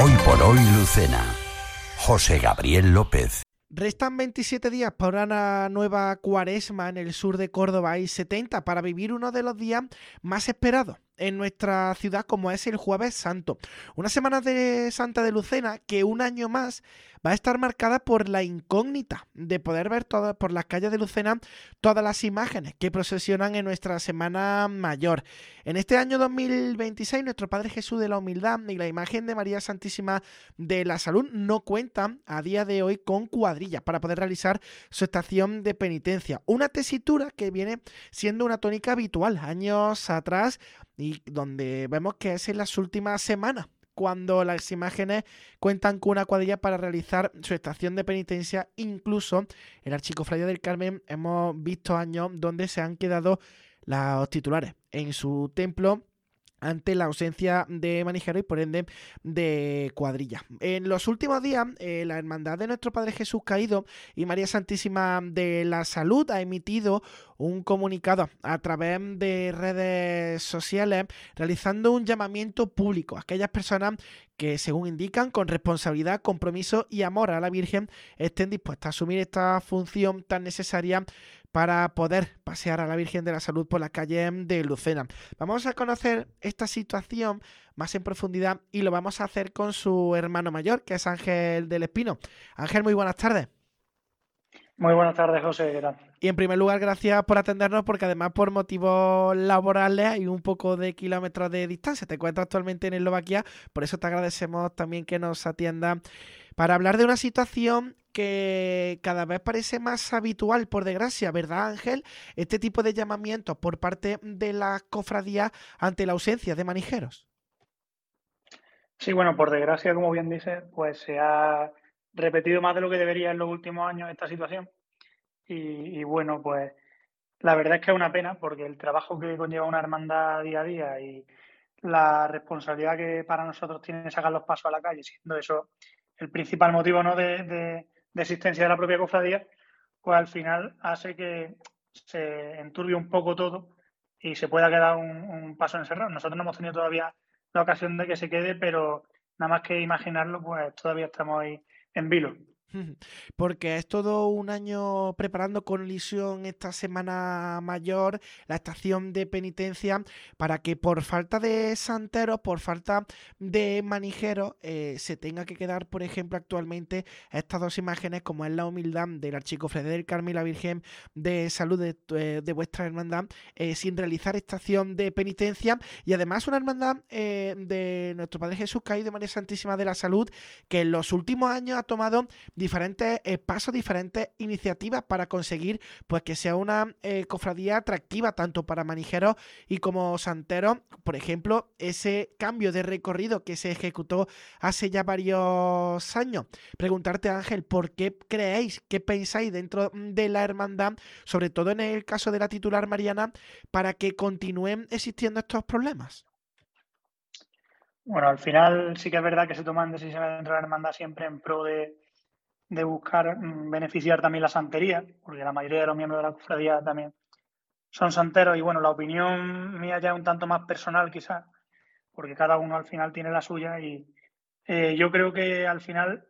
Hoy por hoy Lucena. José Gabriel López. Restan 27 días para una nueva cuaresma en el sur de Córdoba y 70 para vivir uno de los días más esperados en nuestra ciudad, como es el Jueves Santo. Una semana de Santa de Lucena que un año más va a estar marcada por la incógnita de poder ver por las calles de Lucena todas las imágenes que procesionan en nuestra Semana Mayor. En este año 2026, nuestro Padre Jesús de la Humildad y la imagen de María Santísima de la Salud no cuentan a día de hoy con cuadrillas para poder realizar su estación de penitencia. Una tesitura que viene siendo una tónica habitual años atrás y donde vemos que es en las últimas semanas cuando las imágenes cuentan con una cuadrilla para realizar su estación de penitencia. Incluso en la Archicofradía del Carmen hemos visto años donde se han quedado los titulares en su templo ante la ausencia de manijero y por ende de cuadrilla. En los últimos días, la Hermandad de Nuestro Padre Jesús Caído y María Santísima de la Salud ha emitido un comunicado a través de redes sociales realizando un llamamiento público a aquellas personas que, según indican, con responsabilidad, compromiso y amor a la Virgen estén dispuestas a asumir esta función tan necesaria para poder pasear a la Virgen de la Salud por las calles de Lucena. Vamos a conocer esta situación más en profundidad y lo vamos a hacer con su hermano mayor, que es Ángel del Espino. Ángel, muy buenas tardes. Muy buenas tardes, José. ¿Qué tal? Y en primer lugar, gracias por atendernos, porque además por motivos laborales hay un poco de kilómetros de distancia. Te encuentras actualmente en Eslovaquia, por eso te agradecemos también que nos atiendas para hablar de una situación que cada vez parece más habitual, por desgracia, ¿verdad, Ángel? Este tipo de llamamientos por parte de las cofradías ante la ausencia de manijeros. Sí, bueno, por desgracia, como bien dices, pues se ha repetido más de lo que debería en los últimos años esta situación. Y bueno, pues la verdad es que es una pena porque el trabajo que conlleva una hermandad día a día y la responsabilidad que para nosotros tiene sacar los pasos a la calle, siendo eso el principal motivo, ¿no?, de existencia de la propia cofradía, pues al final hace que se enturbie un poco todo y se pueda quedar un paso encerrado. Nosotros no hemos tenido todavía la ocasión de que se quede, pero nada más que imaginarlo, pues todavía estamos ahí en vilo. Porque es todo un año preparando con ilusión esta Semana Mayor, la estación de penitencia, para que por falta de santeros, por falta de manijeros, se tenga que quedar, por ejemplo, actualmente estas dos imágenes, como es la humildad del Archicofradía del Carmen y la Virgen de Salud de vuestra hermandad, sin realizar estación de penitencia. Y además una hermandad de Nuestro Padre Jesús Caído y María Santísima de la Salud, que en los últimos años ha tomado diferentes pasos, diferentes iniciativas para conseguir pues que sea una cofradía atractiva tanto para manijeros y como santeros. Por ejemplo, ese cambio de recorrido que se ejecutó hace ya varios años. Preguntarte, Ángel, ¿por qué creéis, qué pensáis dentro de la hermandad, sobre todo en el caso de la titular Mariana, para que continúen existiendo estos problemas? Bueno, al final sí que es verdad que se toman decisiones dentro de la hermandad siempre en pro de buscar beneficiar también la santería, porque la mayoría de los miembros de la cofradía también son santeros y bueno, la opinión mía ya es un tanto más personal quizás, porque cada uno al final tiene la suya y yo creo que al final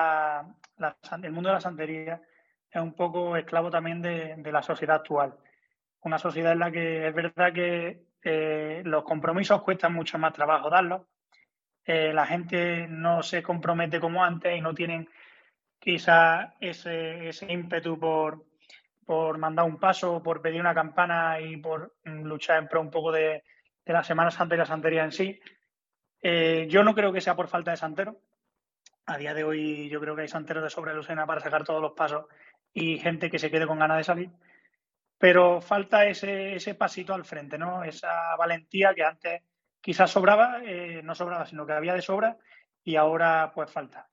el mundo de la santería es un poco esclavo también de la sociedad actual. Una sociedad en la que es verdad que los compromisos cuestan mucho más trabajo darlos, la gente no se compromete como antes y no tienen quizás ese ímpetu por mandar un paso, por pedir una campana y por luchar en pro un poco de la Semana Santa y la santería en sí. Yo no creo que sea por falta de santero. A día de hoy yo creo que hay santeros de sobra en Lucena para sacar todos los pasos y gente que se quede con ganas de salir. Pero falta ese pasito al frente, ¿no? Esa valentía que antes quizás sobraba, no sobraba, sino que había de sobra y ahora pues falta.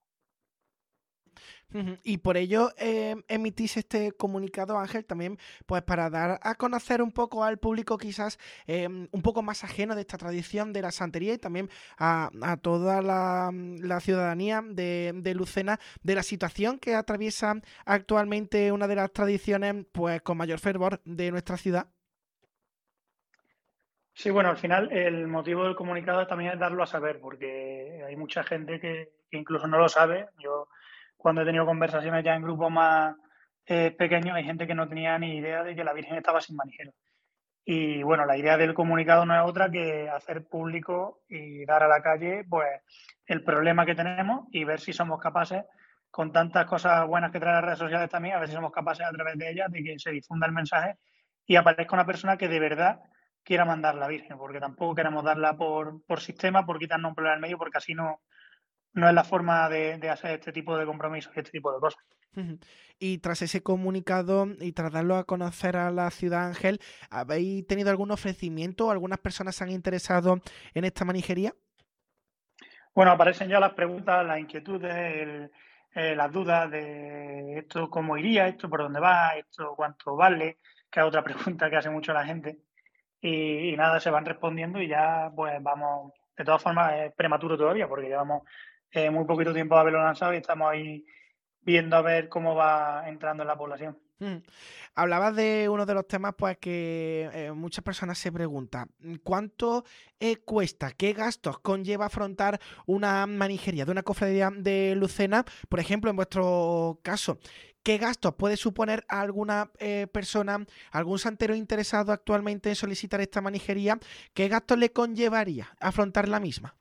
Y por ello emitís este comunicado, Ángel, también pues para dar a conocer un poco al público quizás un poco más ajeno de esta tradición de la santería y también a toda la ciudadanía de Lucena, de la situación que atraviesa actualmente una de las tradiciones pues con mayor fervor de nuestra ciudad. Sí, bueno, al final el motivo del comunicado también es darlo a saber, porque hay mucha gente que incluso no lo sabe. Yo, cuando he tenido conversaciones ya en grupos más pequeños, hay gente que no tenía ni idea de que la Virgen estaba sin manijero. Y bueno, la idea del comunicado no es otra que hacer público y dar a la calle pues el problema que tenemos y ver si somos capaces, con tantas cosas buenas que traen las redes sociales también, a ver si somos capaces a través de ellas de que se difunda el mensaje y aparezca una persona que de verdad quiera mandar la Virgen, porque tampoco queremos darla por sistema, por quitarnos un problema al medio, porque así no es la forma de hacer este tipo de compromisos y este tipo de cosas. Ujú. Y tras ese comunicado y tras darlo a conocer a la ciudad, Ángel, ¿habéis tenido algún ofrecimiento? ¿Algunas personas se han interesado en esta manijería? Bueno, aparecen ya las preguntas, las inquietudes, las dudas de esto cómo iría, esto por dónde va, esto cuánto vale, que es otra pregunta que hace mucho la gente. Y nada, se van respondiendo y ya pues vamos, de todas formas es prematuro todavía porque llevamos muy poquito tiempo de haberlo lanzado y estamos ahí viendo a ver cómo va entrando en la población. Mm. Hablabas de uno de los temas pues que muchas personas se preguntan, ¿cuánto cuesta, qué gastos conlleva afrontar una manijería de una cofradía de Lucena? Por ejemplo, en vuestro caso, ¿qué gastos puede suponer a alguna persona, algún santero interesado actualmente en solicitar esta manijería? ¿Qué gastos le conllevaría afrontar la misma?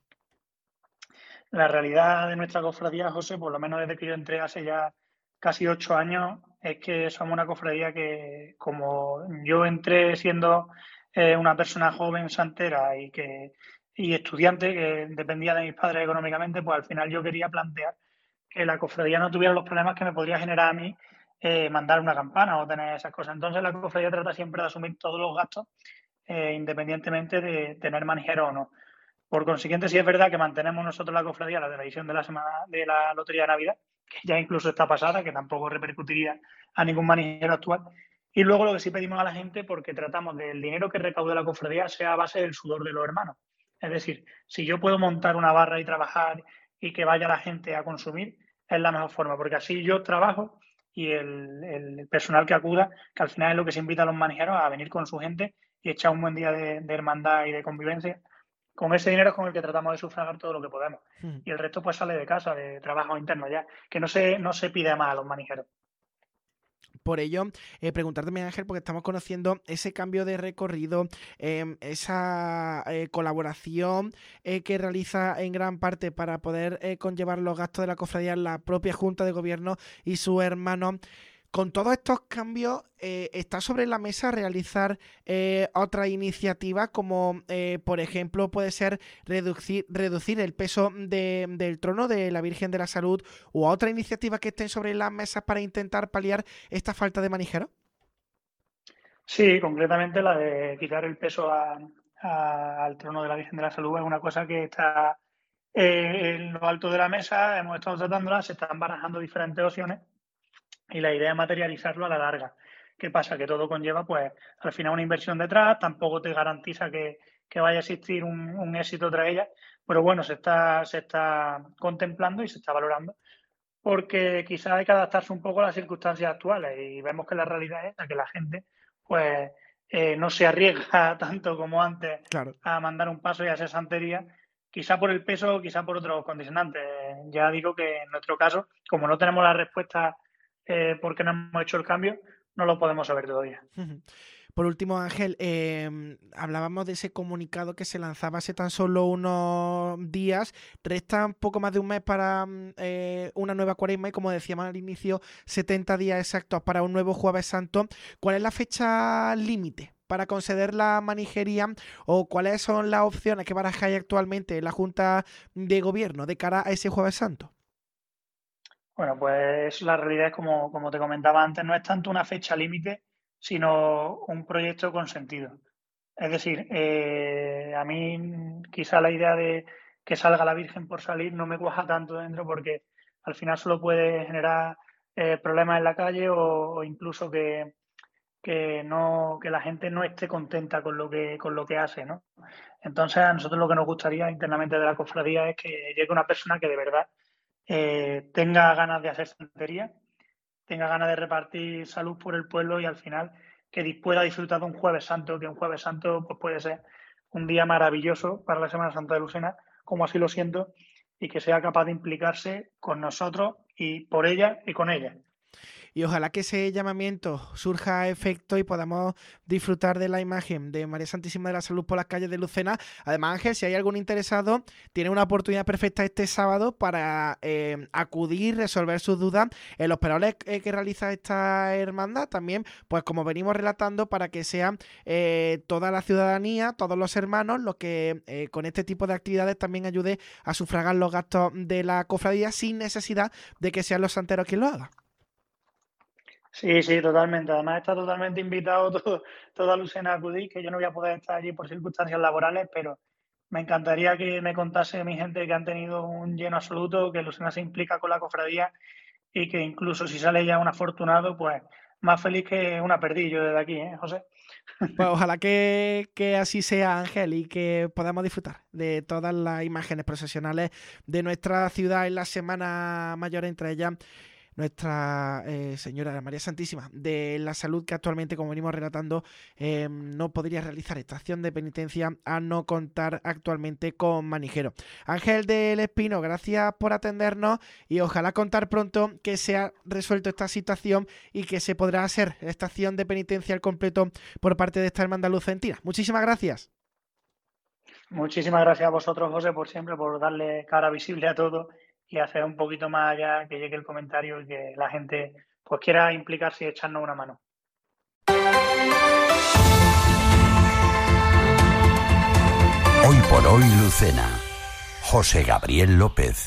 La realidad de nuestra cofradía, José, por lo menos desde que yo entré hace ya casi 8 años, es que somos una cofradía que, como yo entré siendo una persona joven, santera y estudiante que dependía de mis padres económicamente, pues al final yo quería plantear que la cofradía no tuviera los problemas que me podría generar a mí mandar una campana o tener esas cosas. Entonces la cofradía trata siempre de asumir todos los gastos, independientemente de tener manijero o no. Por consiguiente, sí es verdad que mantenemos nosotros la cofradía, la de la edición de la semana de la Lotería de Navidad, que ya incluso está pasada, que tampoco repercutiría a ningún manijero actual. Y luego lo que sí pedimos a la gente, porque tratamos del dinero que recaude la cofradía sea a base del sudor de los hermanos. Es decir, si yo puedo montar una barra y trabajar y que vaya la gente a consumir, es la mejor forma, porque así yo trabajo y el personal que acuda, que al final es lo que se invita a los manijeros a venir con su gente y echar un buen día de hermandad y de convivencia, con ese dinero es con el que tratamos de sufragar todo lo que podemos. Y el resto pues sale de casa, de trabajo interno ya, que no se pide más a los manijeros. Por ello, preguntarte, Ángel, porque estamos conociendo ese cambio de recorrido, esa colaboración que realiza en gran parte para poder conllevar los gastos de la cofradía la propia Junta de Gobierno y su hermano. Con todos estos cambios, ¿está sobre la mesa realizar otra iniciativa como, por ejemplo, puede ser reducir el peso del trono de la Virgen de la Salud o otra iniciativa que estén sobre las mesas para intentar paliar esta falta de manijero? Sí, concretamente la de quitar el peso al trono de la Virgen de la Salud es una cosa que está en lo alto de la mesa, hemos estado tratándola, se están barajando diferentes opciones y la idea es materializarlo a la larga. ¿Qué pasa? Que todo conlleva, pues, al final una inversión detrás, tampoco te garantiza que vaya a existir un éxito tras ella, pero bueno, se está contemplando y se está valorando, porque quizás hay que adaptarse un poco a las circunstancias actuales y vemos que la realidad es la que la gente, pues, no se arriesga tanto como antes Claro. a mandar un paso y a hacer santería, quizá por el peso, quizá por otros condicionantes. Ya digo que en nuestro caso, como no tenemos la respuesta por qué no hemos hecho el cambio, no lo podemos saber todavía. Por último, Ángel, hablábamos de ese comunicado que se lanzaba hace tan solo unos días. Resta un poco más de un mes para una nueva cuaresma y, como decíamos al inicio, 70 días exactos para un nuevo Jueves Santo. ¿Cuál es la fecha límite para conceder la manijería o cuáles son las opciones que barajáis actualmente en la Junta de Gobierno de cara a ese Jueves Santo? Bueno, pues la realidad es como te comentaba antes, no es tanto una fecha límite, sino un proyecto con sentido. Es decir, a mí quizá la idea de que salga la Virgen por salir no me cuaja tanto dentro porque al final solo puede generar problemas en la calle o incluso que la gente no esté contenta con lo que hace, ¿no? Entonces, a nosotros lo que nos gustaría internamente de la cofradía es que llegue una persona que de verdad tenga ganas de hacer santería, tenga ganas de repartir salud por el pueblo y al final que pueda disfrutar de un Jueves Santo, que un Jueves Santo pues puede ser un día maravilloso para la Semana Santa de Lucena, como así lo siento, y que sea capaz de implicarse con nosotros y por ella y con ella. Y ojalá que ese llamamiento surja a efecto y podamos disfrutar de la imagen de María Santísima de la Salud por las calles de Lucena. Además, Ángel, si hay algún interesado, tiene una oportunidad perfecta este sábado para acudir, resolver sus dudas en los perales que realiza esta hermandad. También, pues como venimos relatando, para que sea toda la ciudadanía, todos los hermanos, los que con este tipo de actividades también ayude a sufragar los gastos de la cofradía sin necesidad de que sean los santeros quien lo haga. Sí, sí, totalmente. Además está totalmente invitado toda Lucena a acudir, que yo no voy a poder estar allí por circunstancias laborales, pero me encantaría que me contase mi gente que han tenido un lleno absoluto, que Lucena se implica con la cofradía y que incluso si sale ya un afortunado, pues más feliz que una perdiz yo desde aquí, José? Pues ojalá que así sea, Ángel, y que podamos disfrutar de todas las imágenes procesionales de nuestra ciudad en la Semana Mayor, entre ellas Nuestra Señora María Santísima de la Salud, que actualmente, como venimos relatando, no podría realizar esta acción de penitencia a no contar actualmente con manijero. Ángel del Espino, gracias por atendernos y ojalá contar pronto que se ha resuelto esta situación y que se podrá hacer esta acción de penitencia al completo por parte de esta hermandad lucentina. Muchísimas gracias. Muchísimas gracias a vosotros, José, por siempre, por darle cara visible a todo y hacer un poquito más allá, que llegue el comentario y que la gente pues quiera implicarse y echarnos una mano. Hoy por hoy, Lucena. José Gabriel López.